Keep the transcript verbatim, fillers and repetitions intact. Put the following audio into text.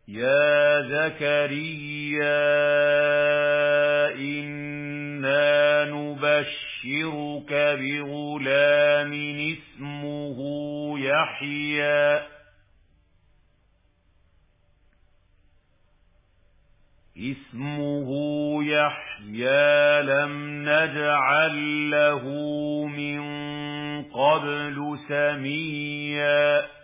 يا زكريا إنا نبشرك بغلام اسمه يحيى اسمه يحيى لم نجعل له من قبل سميا